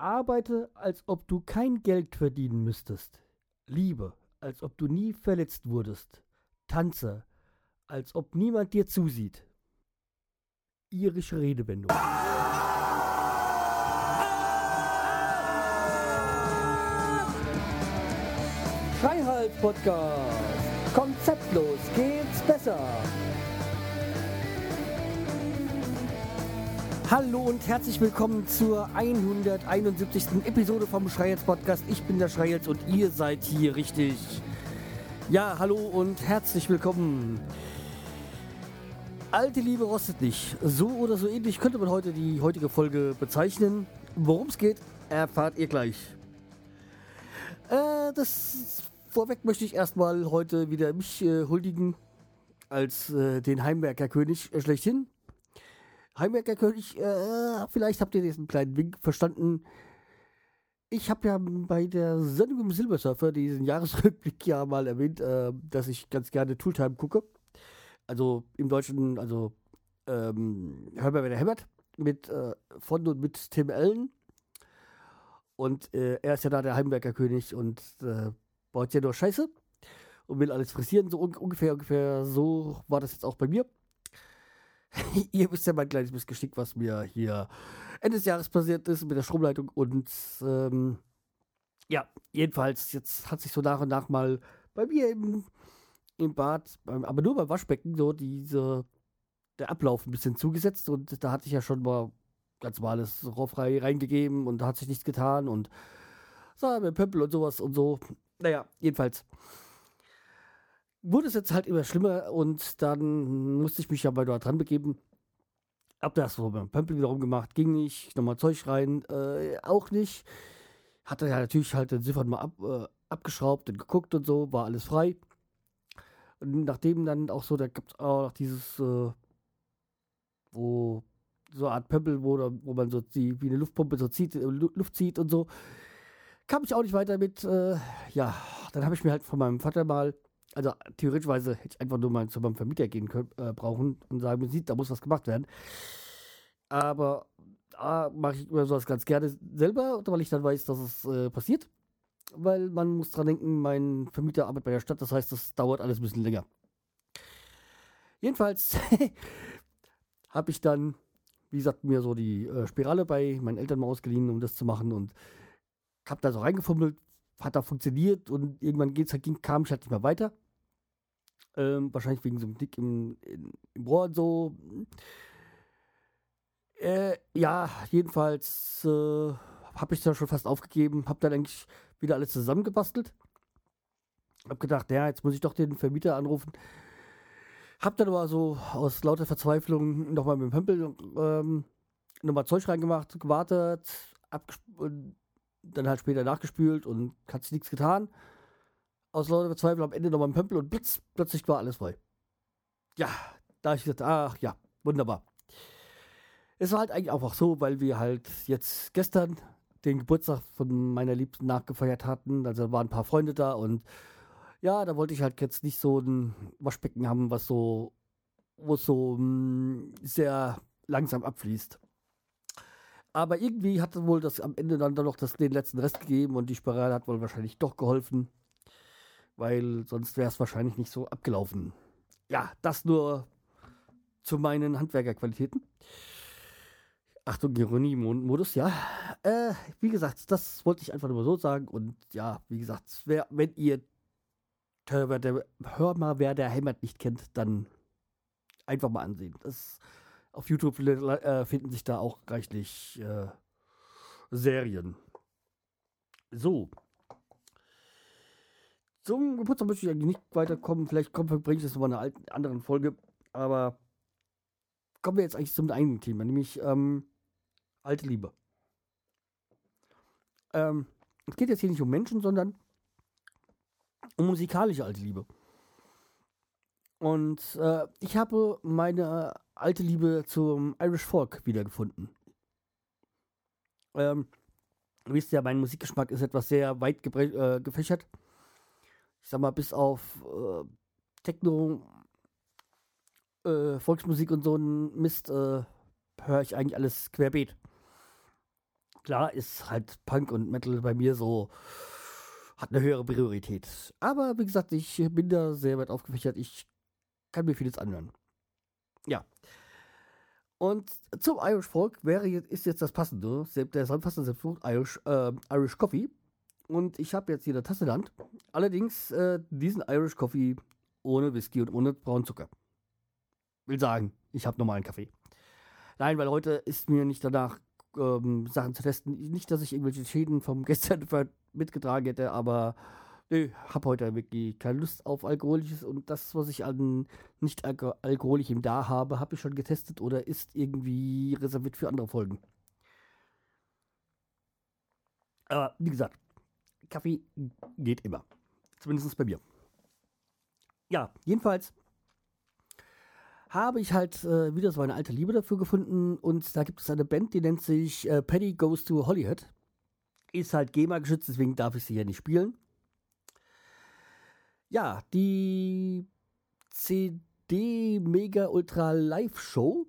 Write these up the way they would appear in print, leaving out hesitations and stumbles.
Arbeite, als ob du kein Geld verdienen müsstest. Liebe, als ob du nie verletzt wurdest. Tanze, als ob niemand dir zusieht. Irische Redewendung. Schreihals-Podcast. Konzeptlos geht's besser. Hallo und herzlich willkommen zur 171. Episode vom Schreihals-Podcast. Ich bin der Schreihals und ihr seid hier richtig. Ja, hallo und herzlich willkommen. Alte Liebe rostet nicht. So oder so ähnlich könnte man heute die heutige Folge bezeichnen. Worum es geht, erfahrt ihr gleich. Vorweg möchte ich erstmal heute wieder mich huldigen als den Heimwerkerkönig schlechthin. Heimwerkerkönig, vielleicht habt ihr diesen kleinen Wink verstanden. Ich habe ja bei der Sendung im Silbersurfer diesen Jahresrückblick ja mal erwähnt, dass ich ganz gerne Tooltime gucke. Also im Deutschen, Hör mal, wer der hämmert, von und mit Tim Allen. Und er ist ja da der Heimwerkerkönig und baut ja nur Scheiße und will alles frisieren. So ungefähr so war das jetzt auch bei mir. Ihr wisst ja mein kleines Missgeschick, was mir hier Ende des Jahres passiert ist mit der Stromleitung. Und ja, jedenfalls, jetzt hat sich so nach und nach mal bei mir im Bad, aber nur beim Waschbecken, so der Ablauf ein bisschen zugesetzt. Und da hatte ich ja schon mal ganz normales Rohrfrei reingegeben und da hat sich nichts getan und so mit Pömpel und sowas und so. Naja, jedenfalls wurde es jetzt halt immer schlimmer und dann musste ich mich ja mal dort dran begeben. Hab das so beim Pömpel wiederum gemacht, ging nicht, nochmal Zeug rein, auch nicht. Hatte ja natürlich halt den Siphon mal abgeschraubt und geguckt und so, war alles frei. Und nachdem dann auch so, da gibt es auch noch dieses, wo so eine Art Pömpel, wo man so wie eine Luftpumpe so zieht, Luft zieht und so, kam ich auch nicht weiter mit. Ja, dann habe ich mir halt von meinem Vater mal, also theoretischweise hätte ich einfach nur mal zu meinem Vermieter gehen können, brauchen und sagen, man sieht, da muss was gemacht werden. Aber da mache ich immer sowas ganz gerne selber, weil ich dann weiß, dass es passiert. Weil man muss dran denken, mein Vermieter arbeitet bei der Stadt, das heißt, das dauert alles ein bisschen länger. Jedenfalls habe ich dann, wie gesagt, mir so die Spirale bei meinen Eltern mal ausgeliehen, um das zu machen und habe da so reingefummelt, hat da funktioniert und irgendwann kam ich halt nicht mehr weiter. Wahrscheinlich wegen so einem Dick im Rohr und so. Ja, jedenfalls habe ich da schon fast aufgegeben, habe dann eigentlich wieder alles zusammengebastelt. Hab gedacht, ja, jetzt muss ich doch den Vermieter anrufen. Hab dann aber so aus lauter Verzweiflung nochmal mit dem Pömpel nochmal Zeug reingemacht, gewartet, und dann halt später nachgespült und hat sich nichts getan. Aus lauter Verzweiflung am Ende nochmal mit dem Pömpel und plötzlich war alles frei. Ja, da habe ich gesagt, ach ja, wunderbar. Es war halt eigentlich einfach so, weil wir halt jetzt gestern den Geburtstag von meiner Liebsten nachgefeiert hatten. Also waren ein paar Freunde da und ja, da wollte ich halt jetzt nicht so ein Waschbecken haben, wo es so sehr langsam abfließt. Aber irgendwie hat wohl das am Ende dann noch den letzten Rest gegeben und die Spirale hat wohl wahrscheinlich doch geholfen, weil sonst wäre es wahrscheinlich nicht so abgelaufen. Ja, das nur zu meinen Handwerkerqualitäten. Achtung, Ironie-Modus, ja. Wie gesagt, das wollte ich einfach nur so sagen. Und ja, wie gesagt, wenn ihr Hör mal, wer der hämmert nicht kennt, dann einfach mal ansehen. Auf YouTube finden sich da auch reichlich Serien. So. Zum Geburtstag möchte ich eigentlich nicht weiterkommen. Vielleicht bringe ich das nochmal in einer anderen Folge. Aber kommen wir jetzt eigentlich zum eigenen Thema, nämlich alte Liebe. Es geht jetzt hier nicht um Menschen, sondern um musikalische alte Liebe. Und ich habe meine alte Liebe zum Irish Folk wiedergefunden. Ihr wisst ja, mein Musikgeschmack ist etwas sehr weit gefächert. Ich sag mal, bis auf Techno, Volksmusik und so ein Mist höre ich eigentlich alles querbeet. Klar ist halt Punk und Metal bei mir so, hat eine höhere Priorität. Aber wie gesagt, ich bin da sehr weit aufgefächert. Ich kann mir vieles anhören. Ja. Und zum Irish Folk ist jetzt das Passende. Der passende Irish Coffee. Und ich habe jetzt hier eine Tasse in der Hand. Allerdings diesen Irish Coffee ohne Whisky und ohne braunen Zucker. Will sagen, ich habe normalen Kaffee. Nein, weil heute ist mir nicht danach, Sachen zu testen. Nicht, dass ich irgendwelche Schäden vom gestern mitgetragen hätte, aber nö, habe heute wirklich keine Lust auf Alkoholisches. Und das, was ich an nicht alkoholischem da habe, habe ich schon getestet oder ist irgendwie reserviert für andere Folgen. Aber wie gesagt, Kaffee geht immer. Zumindest bei mir. Ja, jedenfalls habe ich halt wieder so eine alte Liebe dafür gefunden. Und da gibt es eine Band, die nennt sich Paddy Goes to Holyhead. Ist halt GEMA geschützt, deswegen darf ich sie hier nicht spielen. Ja, die CD Mega Ultra Live Show.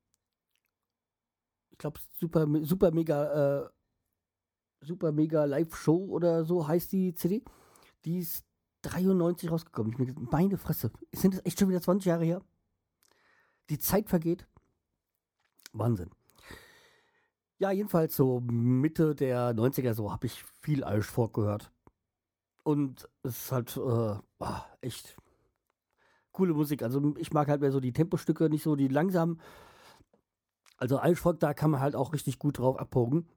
Ich glaube, Super Mega Live Show oder so heißt die CD. Die ist 93 rausgekommen. Ich mir gedacht, meine Fresse, sind das echt schon wieder 20 Jahre her? Die Zeit vergeht. Wahnsinn. Ja, jedenfalls so Mitte der 90er so habe ich viel Irish Folk gehört. Und es ist halt echt coole Musik. Also ich mag halt mehr so die Tempostücke, nicht so die langsamen. Also Irish Folk, da kann man halt auch richtig gut drauf abpogen.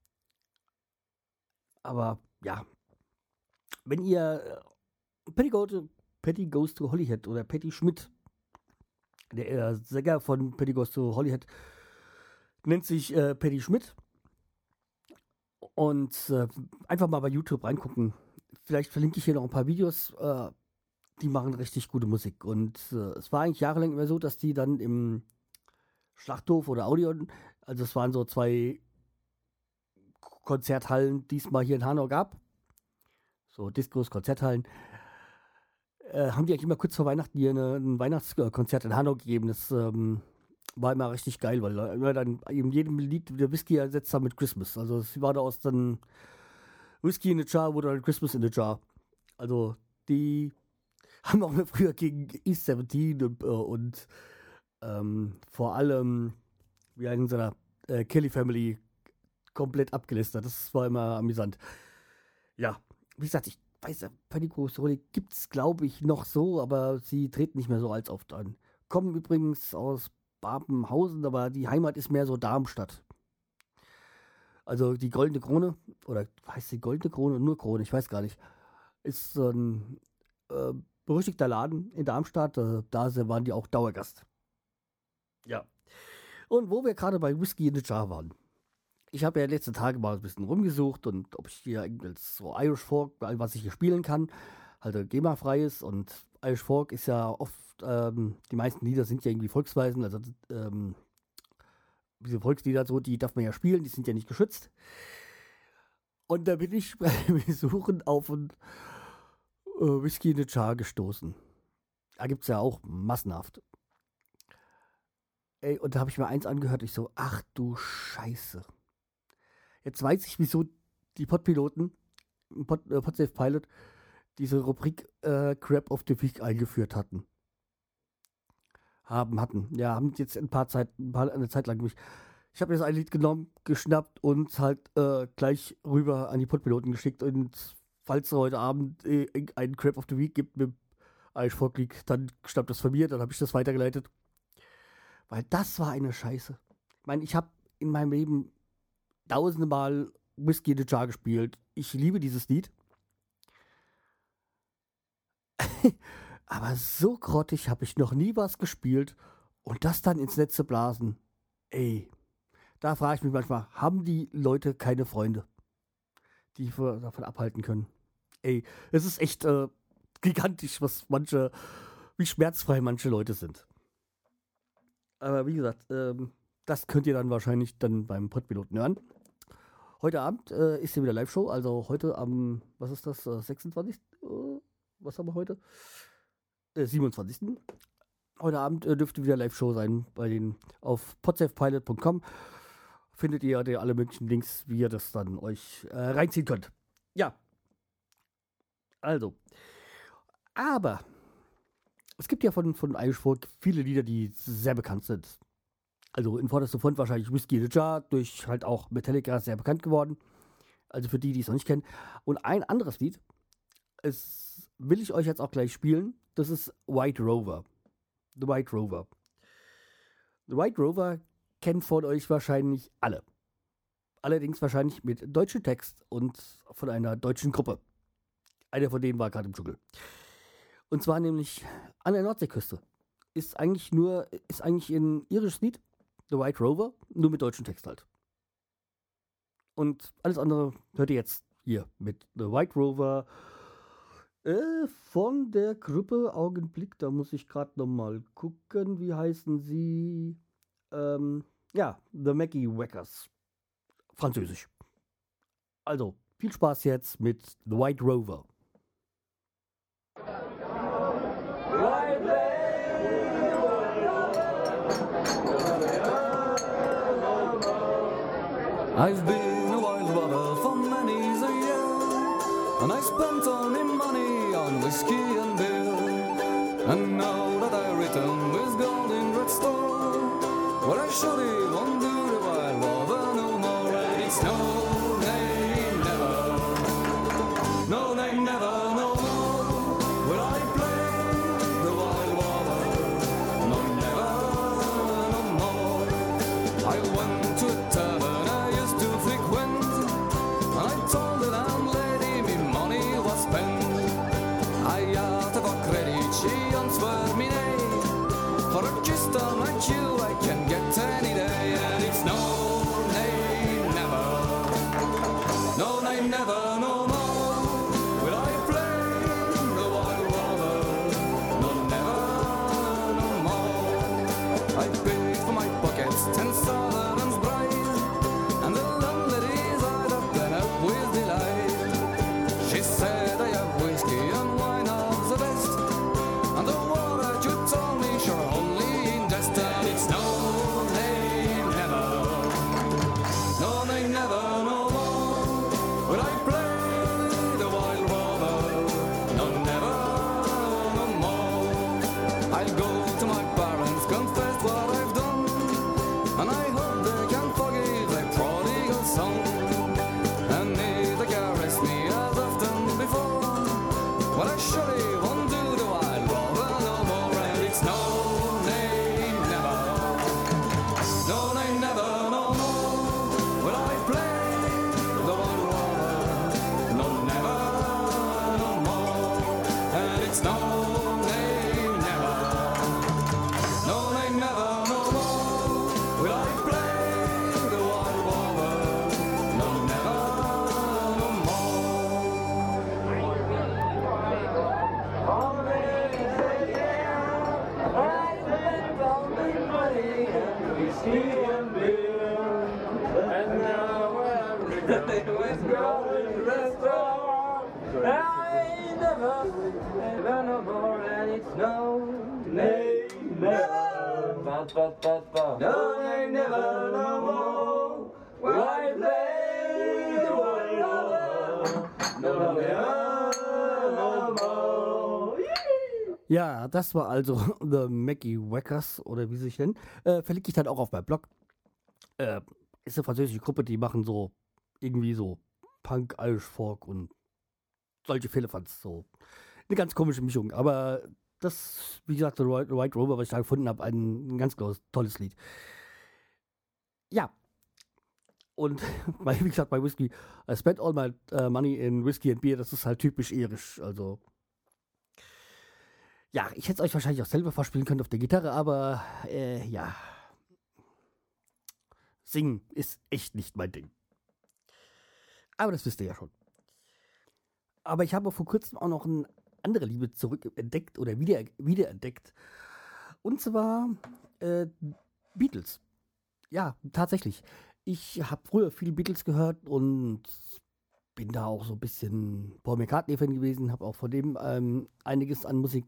Aber ja, wenn ihr Paddy Goes to Holyhead oder Paddy Schmidt, der Sänger von Paddy Goes to Holyhead, nennt sich Paddy Schmidt. Und einfach mal bei YouTube reingucken. Vielleicht verlinke ich hier noch ein paar Videos. Die machen richtig gute Musik. Und es war eigentlich jahrelang immer so, dass die dann im Schlachthof oder Audion, also es waren so 2 Konzerthallen, die es mal hier in Hanau gab. So Diskos, Konzerthallen. Haben die eigentlich immer kurz vor Weihnachten hier ein Weihnachtskonzert in Hanau gegeben. Das war immer richtig geil, weil immer dann in jedem Lied der Whisky ersetzt haben mit Christmas. Also es war da aus dann Whisky in a Jar wurde dann Christmas in a Jar. Also die haben auch früher gegen East 17 und vor allem wie einen seiner Kelly Family komplett abgelästert. Das war immer amüsant. Ja, wie gesagt, ich weiß ja, Paddy Goes to Holyhead gibt es, glaube ich, noch so, aber sie treten nicht mehr so als oft an. Kommen übrigens aus Babenhausen, aber die Heimat ist mehr so Darmstadt. Also die Goldene Krone, oder heißt die Goldene Krone? Nur Krone, ich weiß gar nicht. Ist so ein berüchtigter Laden in Darmstadt. Da waren die auch Dauergast. Ja. Und wo wir gerade bei Whisky in a Jar waren. Ich habe ja letzten Tage mal ein bisschen rumgesucht und ob ich hier irgendwas so Irish Folk, was ich hier spielen kann, halt GEMA-frei ist. Und Irish Folk ist ja oft, die meisten Lieder sind ja irgendwie Volksweisen, also diese Volkslieder so, die darf man ja spielen, die sind ja nicht geschützt. Und da bin ich beim Suchen auf ein Whisky in a Jar gestoßen. Da gibt es ja auch massenhaft. Ey, und da habe ich mir eins angehört, ich so, ach du Scheiße. Jetzt weiß ich, wieso die Podpiloten, Podsafe Pilot, diese Rubrik Crap of the Week eingeführt hatten. Haben jetzt eine Zeit lang mich. Ich habe jetzt ein Lied genommen, geschnappt und halt gleich rüber an die Podpiloten geschickt. Und falls es heute Abend einen Crap of the Week gibt mit Irish Folk League, dann stammt das von mir, dann habe ich das weitergeleitet. Weil das war eine Scheiße. Ich meine, ich habe in meinem Leben tausende Mal Whisky in a Jar gespielt. Ich liebe dieses Lied. Aber so grottig habe ich noch nie was gespielt und das dann ins Netz zu blasen. Ey, da frage ich mich manchmal, haben die Leute keine Freunde, die davon abhalten können? Ey, es ist echt gigantisch, wie schmerzfrei manche Leute sind. Aber wie gesagt, das könnt ihr dann wahrscheinlich dann beim Podpiloten hören. Heute Abend ist hier wieder Live-Show, also heute am, was ist das, 26. Was haben wir heute? 27. Heute Abend dürfte wieder Live-Show sein auf podsafepilot.com. findet ihr alle möglichen Links, wie ihr das dann euch reinziehen könnt. Ja. Also. Aber es gibt ja von Irish Folk viele Lieder, die sehr bekannt sind. Also in vorderster Front wahrscheinlich Whiskey in the Jar, durch halt auch Metallica sehr bekannt geworden. Also für die es noch nicht kennen. Und ein anderes Lied, will ich euch jetzt auch gleich spielen, das ist White Rover. The White Rover. The White Rover kennen von euch wahrscheinlich alle. Allerdings wahrscheinlich mit deutschem Text und von einer deutschen Gruppe. Einer von denen war gerade im Dschungel. Und zwar nämlich an der Nordseeküste. Ist eigentlich ein irisches Lied, The White Rover, nur mit deutschem Text halt. Und alles andere hört ihr jetzt hier mit The White Rover von der Gruppe. Augenblick, da muss ich gerade nochmal gucken. Wie heißen sie? Ja, The Mackie Wackers. Französisch. Also, viel Spaß jetzt mit The White Rover. I've been a wild rover for many's a year, and I spent all my money on whiskey and beer. And now that I return with gold in red store, what I should even do the wild rover no more. And it's no, nay, never, no, nay, never, no more will I play the wild rover, no, never, no more. I went to a tavern for a crystal like you I can get any day. And it's no, nay, never, no, nay, never, no more will I play the wild rover, no, never, no more. I paid for my pockets 10 sovereigns bright, and the landlady's eyed up and up with delight. She said I have whiskey and wine of the best, and the water you told me sure only in jest. And it's no, nay, never, no, nay, never, no more will I play the wild rover, no, never, no more. I'll go to my parents, confess what I've done, and I hope they can forgive their prodigal son. And if they caress me as often before, well, I surely won't do the wild rover no more. And it's no, nay, never, no, nay, never, no more will I play the wild rover, no, never, no more. And it's no, nay, never, no, nay, never, no more will I play the wild rover, no, never, no more. And now everything was going restaurant. I never no more, and it's no, nay, never, no, nay, never no more. Will I play the wild rover? No, never no more. Ja, das war also The Mackie Wackers oder wie sie sich nennen. Verlinke ich dann auch auf meinem Blog. Ist eine französische Gruppe, die machen so irgendwie so Punk, Irish Folk und solche Philippans. So eine ganz komische Mischung. Aber das, wie gesagt, The White Rover, was ich da gefunden habe, ein ganz tolles Lied. Ja. Und wie gesagt, bei Whisky, I spent all my money in Whiskey and Beer, das ist halt typisch irisch. Also ja, ich hätte es euch wahrscheinlich auch selber vorspielen können auf der Gitarre, aber ja. Singen ist echt nicht mein Ding. Aber das wisst ihr ja schon. Aber ich habe vor kurzem auch noch eine andere Liebe zurückentdeckt oder wiederentdeckt. Und zwar Beatles. Ja, tatsächlich. Ich habe früher viel Beatles gehört und bin da auch so ein bisschen Paul McCartney-Fan gewesen. Habe auch von dem einiges an Musik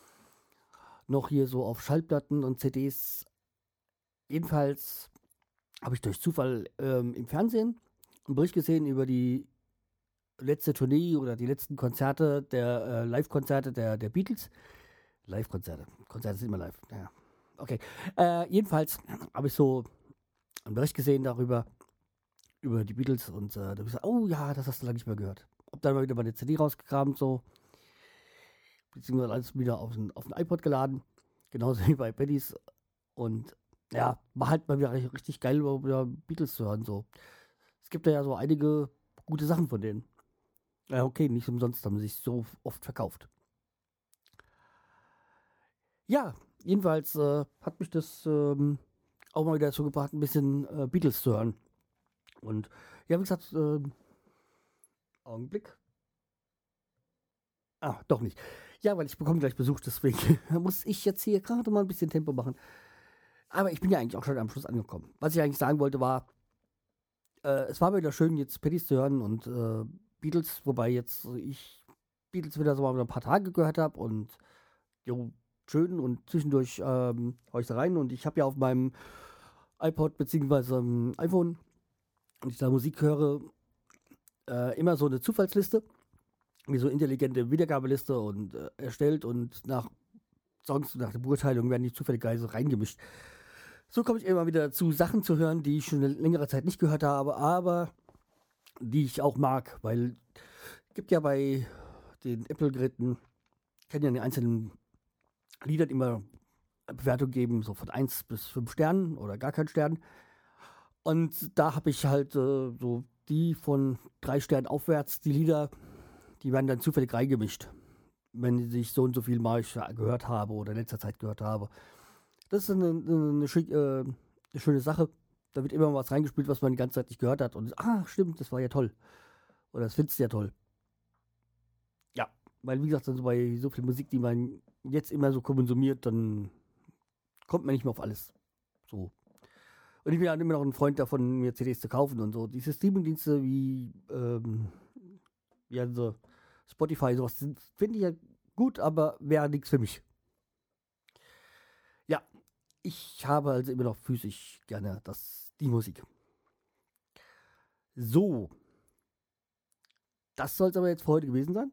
noch hier so auf Schallplatten und CDs. Jedenfalls habe ich durch Zufall im Fernsehen einen Bericht gesehen über die letzte Tournee oder die letzten Konzerte, Live-Konzerte der Beatles. Live-Konzerte. Konzerte sind immer live. Naja. Okay. Jedenfalls habe ich so einen Bericht gesehen darüber, über die Beatles und da habe ich gesagt, oh ja, das hast du lange nicht mehr gehört. Hab dann mal wieder meine CD rausgekramt, so. Beziehungsweise alles wieder auf den iPod geladen. Genauso wie bei Bennys. Und ja, war halt mal wieder richtig geil, über Beatles zu hören, so. Es gibt ja so einige gute Sachen von denen. Ja, okay, nicht umsonst haben sie sich so oft verkauft. Ja, jedenfalls hat mich das auch mal wieder dazu gebracht, ein bisschen Beatles zu hören. Und ja, wie gesagt, Augenblick. Ah, doch nicht. Ja, weil ich bekomme gleich Besuch, deswegen muss ich jetzt hier gerade mal ein bisschen Tempo machen. Aber ich bin ja eigentlich auch schon am Schluss angekommen. Was ich eigentlich sagen wollte war, es war wieder schön, jetzt Paddys zu hören und Beatles, wobei jetzt ich Beatles wieder so mal ein paar Tage gehört habe und jo, schön und zwischendurch höre ich da rein und ich habe ja auf meinem iPod bzw. iPhone, wenn ich da Musik höre, immer so eine Zufallsliste, wie so intelligente Wiedergabeliste und erstellt und nach Songs, nach der Beurteilung werden die zufälligerweise reingemischt. So komme ich immer wieder dazu, Sachen zu hören, die ich schon eine längere Zeit nicht gehört habe, aber die ich auch mag, weil es gibt ja bei den Apple-Geräten, kann ja in den einzelnen Liedern immer eine Bewertung geben, so von 1 bis 5 Sternen oder gar keinen Stern. Und da habe ich halt so die von 3 Sternen aufwärts, die Lieder, die werden dann zufällig reingemischt, wenn ich so und so viel mal gehört habe oder in letzter Zeit gehört habe. Das ist eine schöne Sache. Da wird immer was reingespielt, was man die ganze Zeit nicht gehört hat. Und stimmt, das war ja toll. Oder das findest du ja toll. Ja, weil wie gesagt, also bei so viel Musik, die man jetzt immer so konsumiert, dann kommt man nicht mehr auf alles. So. Und ich bin ja immer noch ein Freund davon, mir CDs zu kaufen und so. Diese Streaming-Dienste wie also Spotify, sowas finde ich ja gut, aber wäre nichts für mich. Ja, ich habe also immer noch physisch gerne die Musik. So. Das soll es aber jetzt für heute gewesen sein.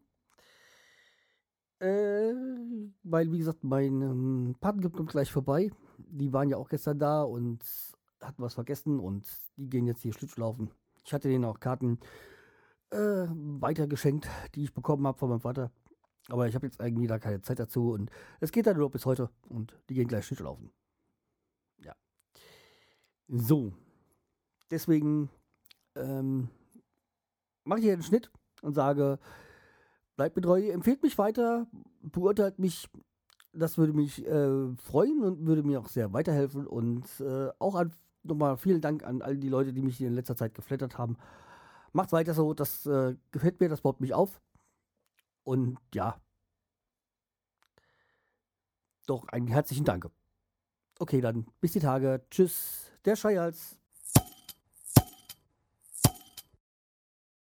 Weil, wie gesagt, mein Partner kommt gleich vorbei. Die waren ja auch gestern da und hatten was vergessen und die gehen jetzt hier Schlittschuhlaufen. Ich hatte denen auch Karten weitergeschenkt, die ich bekommen habe von meinem Vater. Aber ich habe jetzt irgendwie da keine Zeit dazu und es geht dann nur bis heute und die gehen gleich Schlittschuhlaufen. Ja. So. Deswegen mache ich hier einen Schnitt und sage, bleibt mir treu, empfehlt mich weiter, beurteilt mich, das würde mich freuen und würde mir auch sehr weiterhelfen und auch nochmal vielen Dank an all die Leute, die mich in letzter Zeit geflattert haben. Macht weiter so, das gefällt mir, das baut mich auf und ja, doch einen herzlichen Dank. Okay, dann bis die Tage, tschüss, der Schreihals.